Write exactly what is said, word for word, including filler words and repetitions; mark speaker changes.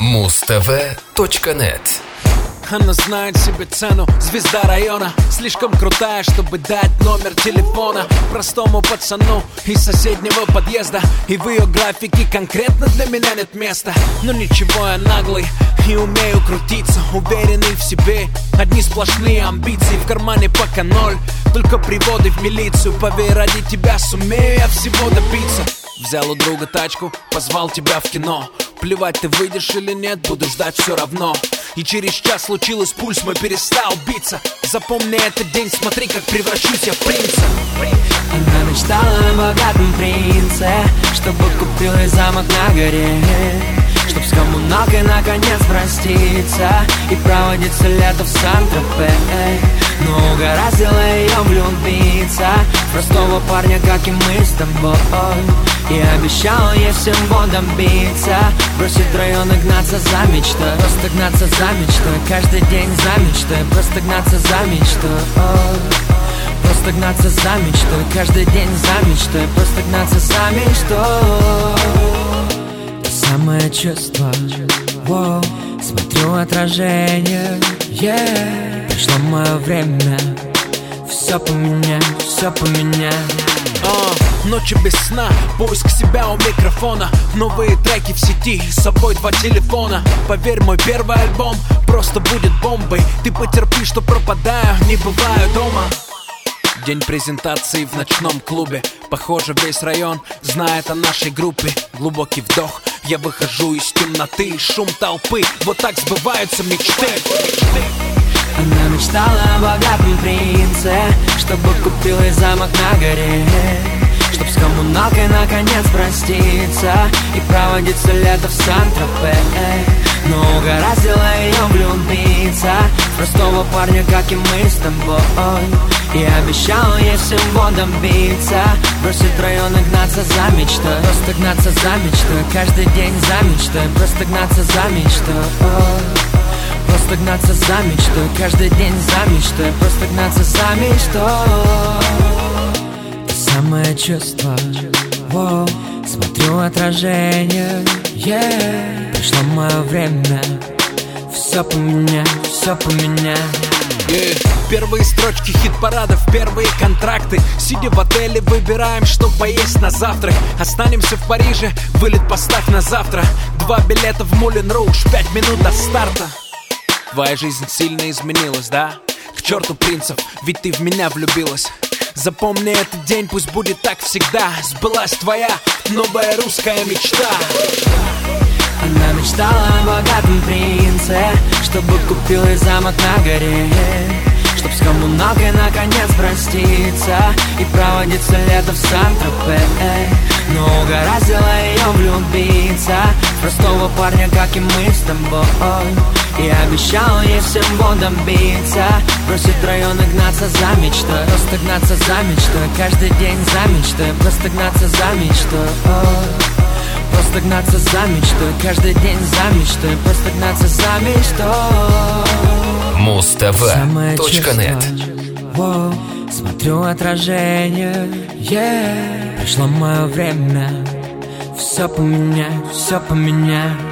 Speaker 1: муз тэ вэ точка нет.
Speaker 2: Она знает себе цену, звезда района. Слишком крутая, чтобы дать номер телефона простому пацану из соседнего подъезда. И в ее графике конкретно для меня нет места. Но ничего, я наглый и умею крутиться, уверенный в себе. Одни сплошные амбиции, в кармане пока ноль, только приводы в милицию. Поверь, ради тебя сумею я всего добиться. Взял у друга тачку, позвал тебя в кино. Плевать, ты выйдешь или нет, буду ждать все равно. И через час случилось, пульс мой перестал биться. Запомни этот день, смотри, как превращусь я в принца.
Speaker 3: Она мечтала о богатом принце, чтобы купил ей замок на горе, чтоб с коммуналкой наконец проститься и проводиться лето в Сан-Тропе. Но угораздило ее влюбиться в простого парня, как и мы с тобой. И обещал ей всем водом биться, бросить район и гнаться за мечтой. Просто гнаться за мечтой, каждый день за мечтой. Просто гнаться за мечтой. Просто гнаться за мечтой, каждый день за мечтой. Просто гнаться за мечтой. То самое чувство, воу, смотрю отражение, yeah. Пришло мое время все поменять, все поменять.
Speaker 2: Uh, ночи без сна, поиск себя у микрофона. Новые треки в сети, с собой два телефона. Поверь, мой первый альбом просто будет бомбой. Ты потерпи, что пропадаю, не бываю дома. День презентации в ночном клубе. Похоже, весь район знает о нашей группе. Глубокий вдох, я выхожу из темноты. Шум толпы, вот так сбываются мечты.
Speaker 3: Она мечтала о богатом принце, чтобы купил ей замок на горе, чтоб с коммуналкой наконец проститься и проводиться лето в Сан-Тропе. Но угораздило ее влюбиться в простого парня, как и мы с тобой. И обещал ей всем водом биться, бросить район и гнаться за мечтой. Просто гнаться за мечтой, каждый день за мечтой. Просто гнаться за мечтой. Просто гнаться за мечтой, каждый день за мечтой. Просто гнаться за мечтой. То самое чувство, воу, смотрю отражение, yeah. Пришло мое время все поменять, все поменять.
Speaker 2: Yeah. Первые строчки хит-парадов, первые контракты. Сидя в отеле, выбираем, что поесть на завтрак. Останемся в Париже, вылет поставь на завтра. Два билета в Мулен Руж, пять минут до старта. Твоя жизнь сильно изменилась, да? К черту принцев, ведь ты в меня влюбилась. Запомни этот день, пусть будет так всегда. Сбылась твоя новая русская мечта.
Speaker 3: Она мечтала о богатом принце, чтобы купил ей замок на горе, чтоб с коммуналкой наконец проститься и проводиться лето в Сан-Тропе. Но угораздило ее влюбиться в простого парня, как и мы с тобой. И обещал ей всем водом биться, бросить район и гнаться за мечтой. Просто гнаться за мечтой, каждый день за мечтой. Просто гнаться за мечтой. Просто гнаться за мечтой, каждый день за мечтой. Просто гнаться за мечтой.
Speaker 1: муз тэ вэ точка нет.
Speaker 3: Воу, смотрю отражение, yeah. Пришло мое время все поменять, все поменять.